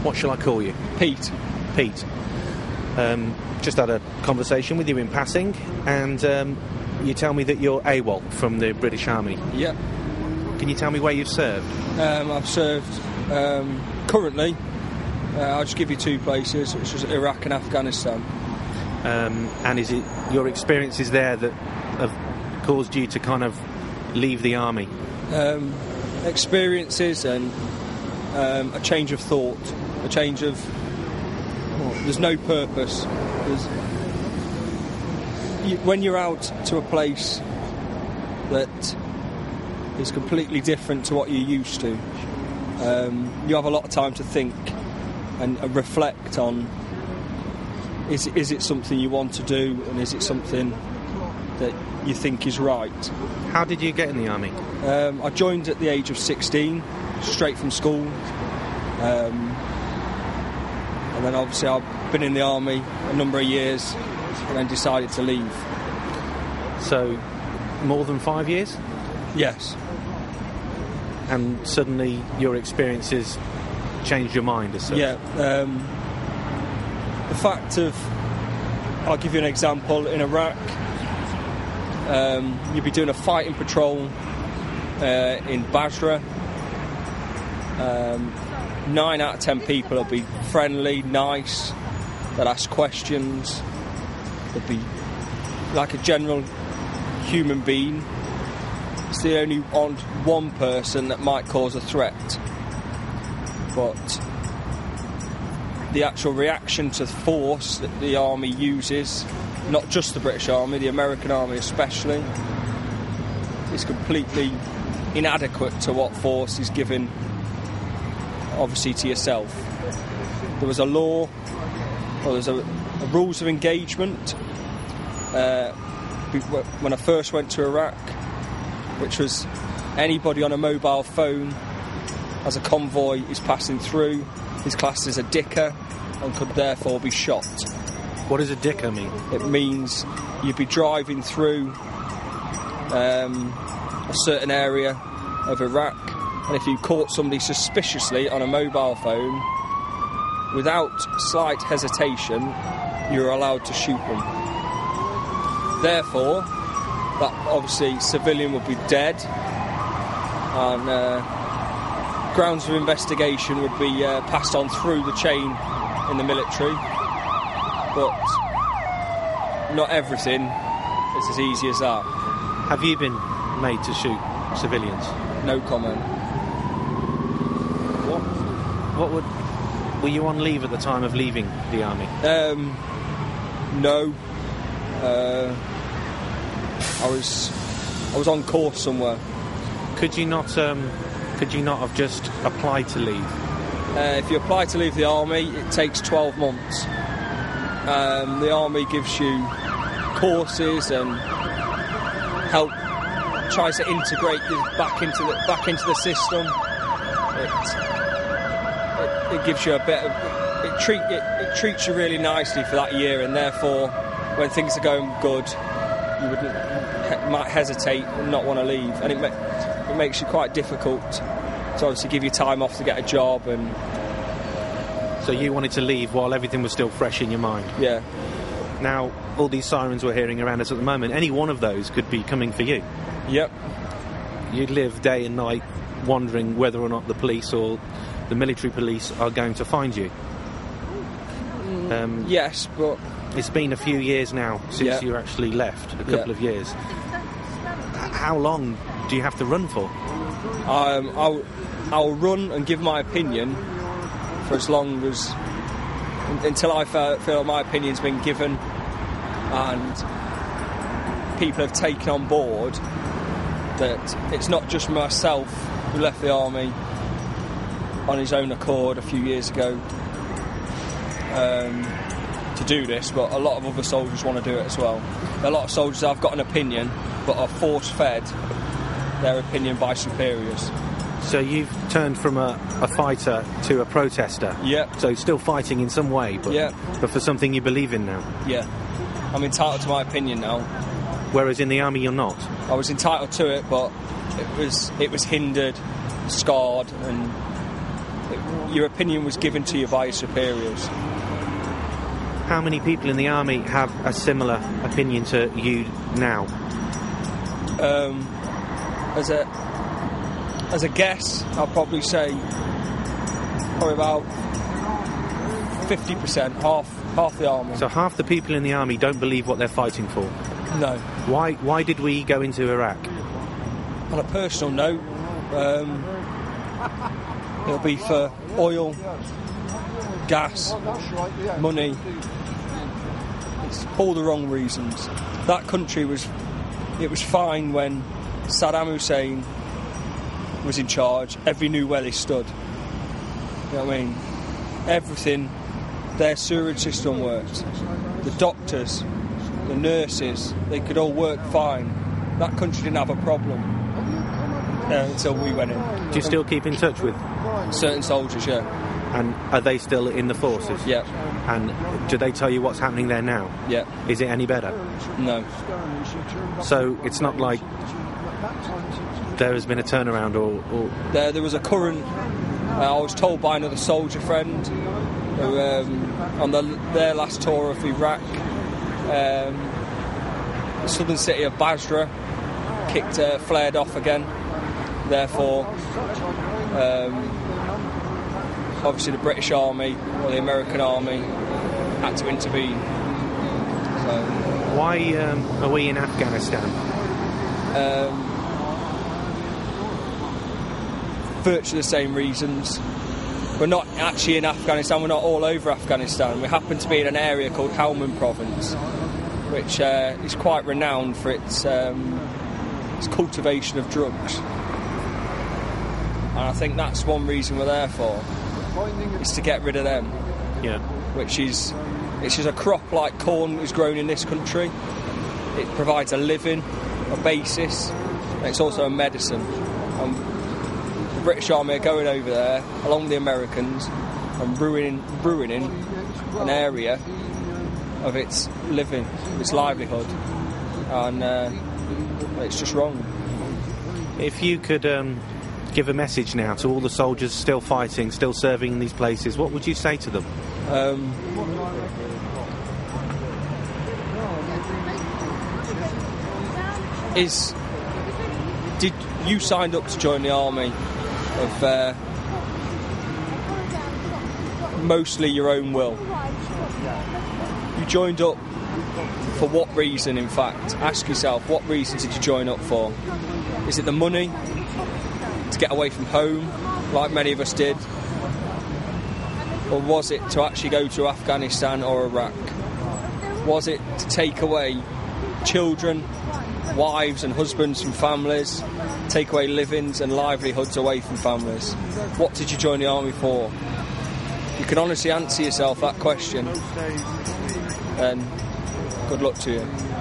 What shall I call you? Pete. Pete. Just had a conversation with you in passing, and you tell me that you're AWOL from the British Army. Yep. Can you tell me where you've served? I've served currently. I'll just give you two places, which is Iraq and Afghanistan. And is it your experiences there that have caused you to kind of leave the army? Experiences and a change of thought, a change of... there's no purpose. When you're out to a place that is completely different to what you're used to, you have a lot of time to think and reflect on is it something you want to do, and is it something that you think is right. How did you get in the army? I joined at the age of 16, straight from school, and then obviously I've been in the army a number of years and then decided to leave. So, more than 5 years? Yes. And suddenly your experiences changed your mind as such? Yeah. The fact of... I'll give you an example. In Iraq, you'd be doing a fighting patrol in Basra. 9 out of 10 people will be friendly, nice, they'll ask questions, they'll be like a general human being. It's the only one person that might cause a threat, but the actual reaction to force that the army uses, not just the British Army, the American Army especially, is completely inadequate to what force is given, obviously, to yourself. There was a law, or there's a rules of engagement when I first went to Iraq, which was anybody on a mobile phone as a convoy is passing through is classed as a dicker and could therefore be shot. What does a dicker mean? It means you'd be driving through a certain area of Iraq, and if you caught somebody suspiciously on a mobile phone, without slight hesitation, you're allowed to shoot them. Therefore, that obviously civilian would be dead, and grounds of investigation would be passed on through the chain in the military. But not everything is as easy as that. Have you been made to shoot civilians? No comment. Were you on leave at the time of leaving the army? No. I was on course somewhere. Could you not have just applied to leave? If you apply to leave the army, it takes 12 months. The army gives you courses and tries to integrate you back into the system. It gives you a bit of... It treats you really nicely for that year, and therefore, when things are going good, you might hesitate and not want to leave, and it makes it quite difficult to obviously give you time off to get a job. And so you wanted to leave while everything was still fresh in your mind? Yeah. Now, all these sirens we're hearing around us at the moment, any one of those could be coming for you. Yep. You'd live day and night wondering whether or not the police or the military police are going to find you. Yes, but... It's been a few years now since you actually left, a couple of years. How long do you have to run for? I'll run and give my opinion for as long as... until I feel my opinion's been given and people have taken on board that it's not just myself who left the army on his own accord a few years ago to do this, but a lot of other soldiers want to do it as well. A lot of soldiers have got an opinion but are force-fed their opinion by superiors. So you've turned from a fighter to a protester? Yep. So still fighting in some way, but for something you believe in now? Yeah. I'm entitled to my opinion now. Whereas in the army you're not? I was entitled to it, but it was hindered, scarred, and your opinion was given to you by your superiors. How many people in the army have a similar opinion to you now? As a guess, I'll probably say about 50%, half the army. So half the people in the army don't believe what they're fighting for? No. Why did we go into Iraq? On a personal note, it'll be for oil, gas, money. It's all the wrong reasons. That country was fine when Saddam Hussein was in charge. Everyone knew where they stood. You know what I mean? Everything, their sewerage system worked. The doctors, the nurses, they could all work fine. That country didn't have a problem until we went in. Do you still keep in touch with certain soldiers? Yeah. And are they still in the forces? Yeah. And do they tell you what's happening there now? Yeah. Is it any better? No. So it's not like there has been a turnaround or... There was a current... I was told by another soldier friend who, on their last tour of Iraq, the southern city of Basra flared off again. Therefore, obviously the British Army or the American Army had to intervene. So, why are we in Afghanistan? Virtually the same reasons. We're not actually in Afghanistan, we're not all over Afghanistan. We happen to be in an area called Helmand Province, which is quite renowned for its cultivation of drugs. And I think that's one reason we're there for, is to get rid of them. Yeah. Which is a crop like corn is grown in this country. It provides a living, a basis, and it's also a medicine. The British Army are going over there, along with the Americans, and ruining an area of its living, its livelihood, and it's just wrong. If you could give a message now to all the soldiers still fighting, still serving in these places, what would you say to them? Did you signed up to join the army of mostly your own will? You joined up for what reason, in fact? Ask yourself, what reason did you join up for? Is it the money? To get away from home, like many of us did? Or was it to actually go to Afghanistan or Iraq? Was it to take away children, wives and husbands from families, take away livings and livelihoods away from families? What did you join the army for? If you can honestly answer yourself that question, then good luck to you.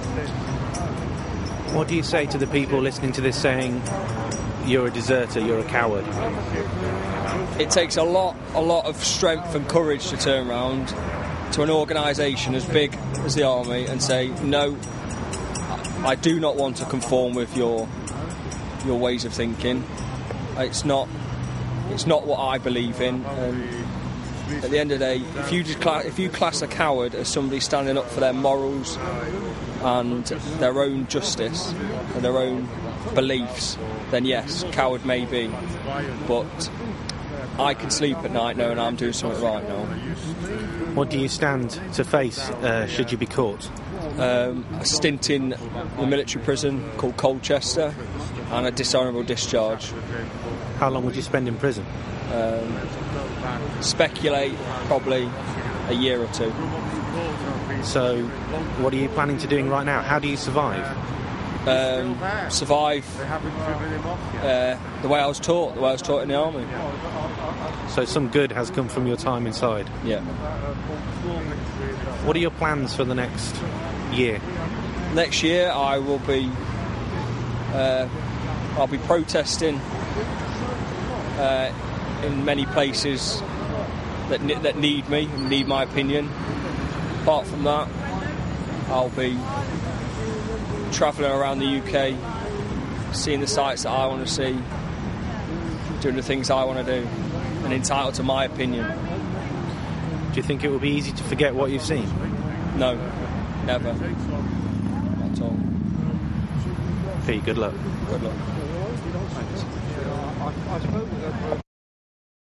What do you say to the people listening to this saying, you're a deserter, you're a coward? It takes a lot of strength and courage to turn around to an organisation as big as the army and say, no, I do not want to conform with your ways of thinking. It's not what I believe in. At the end of the day, if you class a coward as somebody standing up for their morals and their own justice and their own beliefs, then yes, coward may be. But I can sleep at night knowing I'm doing something right now. What do you stand to face should you be caught? A stint in the military prison called Colchester and a dishonourable discharge. How long would you spend in prison? Speculate, probably a year or two. So, what are you planning to doing right now? How do you survive? Survive the way I was taught in the army. So some good has come from your time inside? Yeah. What are your plans for the next year? Next year I will be I'll be protesting in many places that need me and need my opinion. Apart from that, I'll be travelling around the UK, seeing the sights that I want to see, doing the things I want to do, and entitled to my opinion. Do you think it will be easy to forget what you've seen? No, never. Not at all. Pete, good luck. Good luck. Thanks.